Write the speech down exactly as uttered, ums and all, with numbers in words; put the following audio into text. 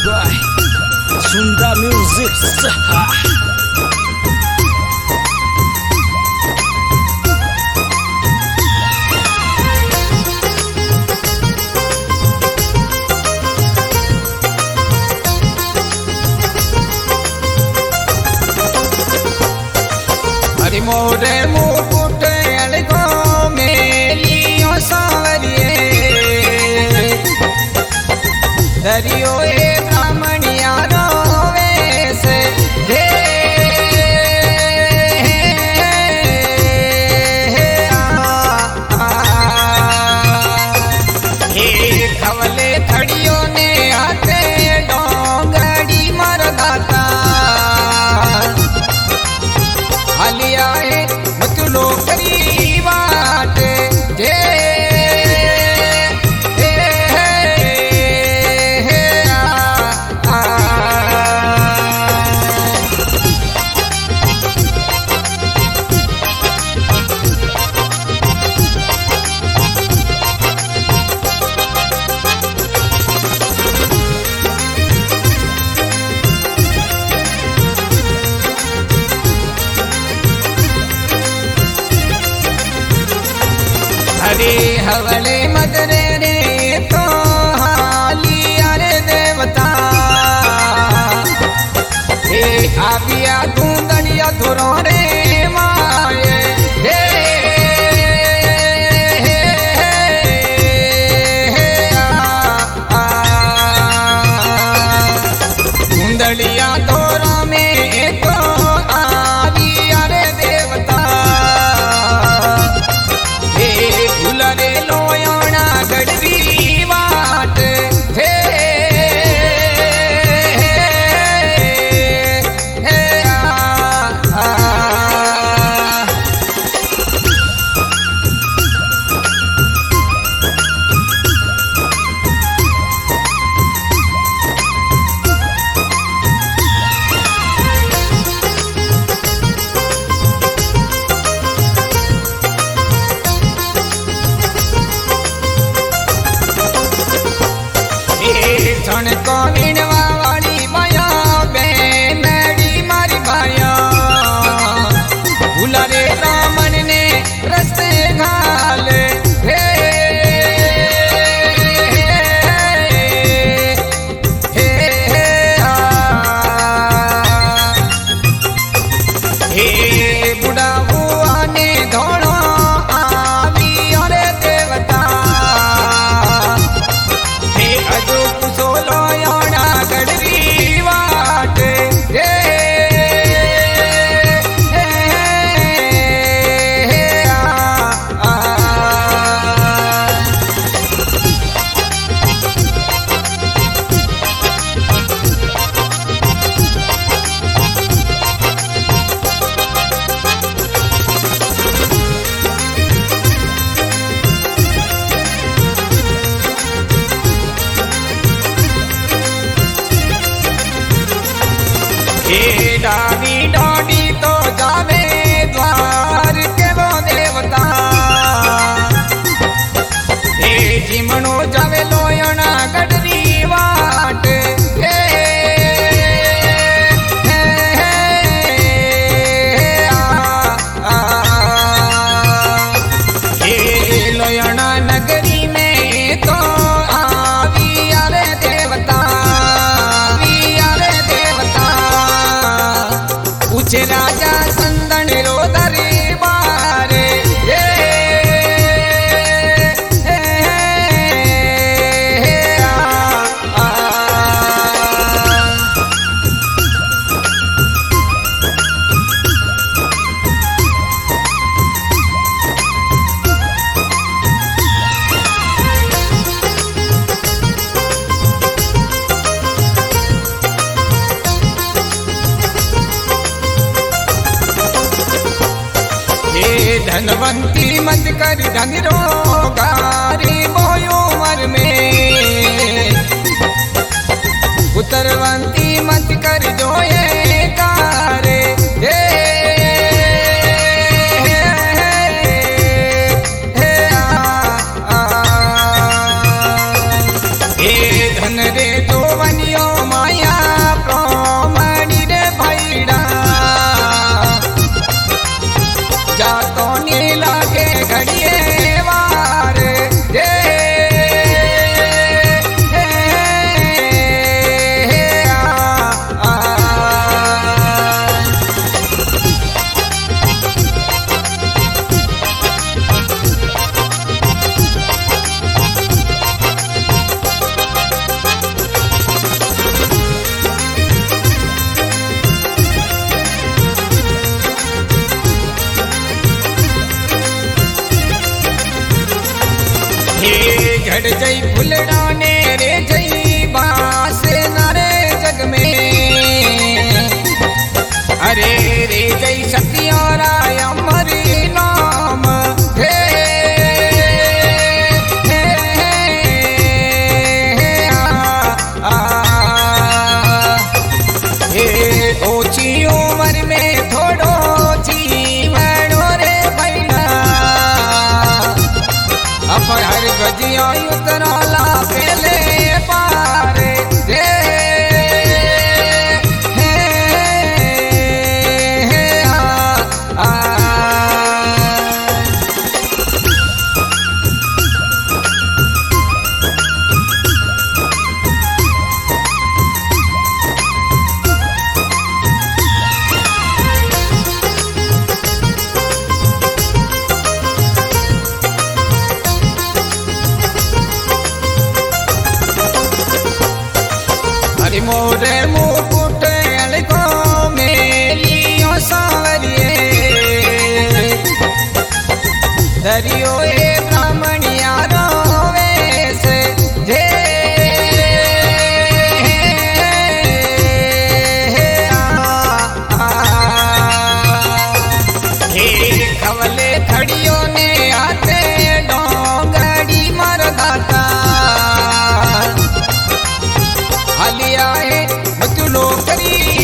by Sunda Music. हरि मोरे मुकुट अलगो मेलियो सांवरिए दरियो ए ब्राह्मणिया रोवे से हे हे खवले थड़ियों ने आते डोंगड़ी मरदाता हलिया है मतलो करी बात जे हरे हवले मदरे रे तो हालिया रे देवता हे आबिया गुंदड़िया धुरो रे माए हे गुंदड़िया धोरा में तो आबिया रे देवता रे लोयणा गढ़वी वाट हे क्षण को विणवा वाली माया बेनड़ी मारी भाया भूला रे रामन ने रस्ते घाल हे हे हे बुढ़ा हुआ ने धोड़ो आवी अरे देवता गढ़वी वाट हे हे डाडी डाडी तो जावे द्वार के वो देवता हे जिमणो जावे लोयणा गढ़वी वाट हे हे लोयणा नगरी में तो आवी अरे देवता राजा संदन रो दरबार हे धनवंती मत कर ढंगरो गारी बोयो मर में उतरवंती मत कर जोए कारे हे हे धन रे तो वनियो रे जई बास नारे जग में अरे रे जई सतियारा अमर नाम हे हे हे आ आ हे ओची उम्र में थोड़ो जीवनो रे भैया अब हर गजिया उतराला पहले पार रे हे हे आ आ हरि मोरे मुकुट अलको मेलियो सांवरिए दरियो ए ब्राह्मणिया रोवेश जे आ हे खवले खड़ियों ने आते डोंगड़ी मरदाता हलिया है मतलो करी